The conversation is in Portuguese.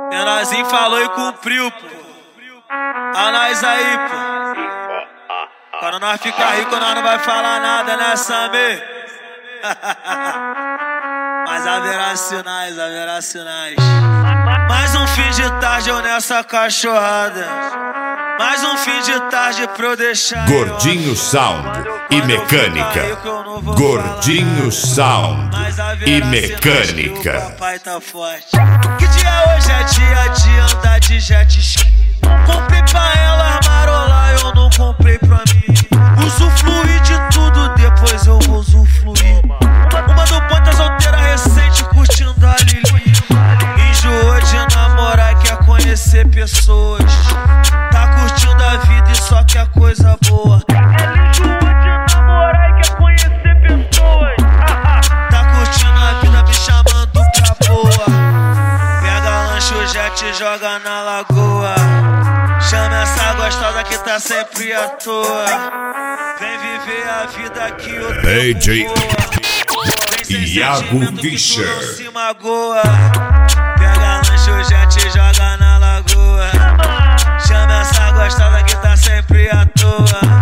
Menorzinho falou e cumpriu, pô. A nós aí, pô. Quando nós ficar rico, nós não vai falar nada, né, Samir? Mas haverá sinais, haverá sinais. Mais um fim de tarde eu nessa cachorrada. Mais um fim de tarde pra eu deixar. Gordinho Sound e Mecânica. Gordinho Sound e Mecânica. Papai tá forte. Que dia hoje é dia de andar de jet ski. Comprei pra ela marolar, eu não comprei pra mim. Usufruir de tudo, depois eu vou usufruir. Uma do ponta solteira recente, curtindo a Lili. Enjoou de namorar, quer conhecer pessoas. Tá curtindo a vida e só quer coisa boa. Ela enjoou de namorar e quer conhecer pessoas. Tá curtindo a vida, me chamando pra boa. Pega lanche, o jet joga na lagoa. Chama essa gostosa que tá sempre à toa. Vem viver a vida que eu tenho. DJ Iago Fischer. Se magoa. Pega lanche, o jet joga na lagoa. Chama essa gostosa que tá sempre à toa.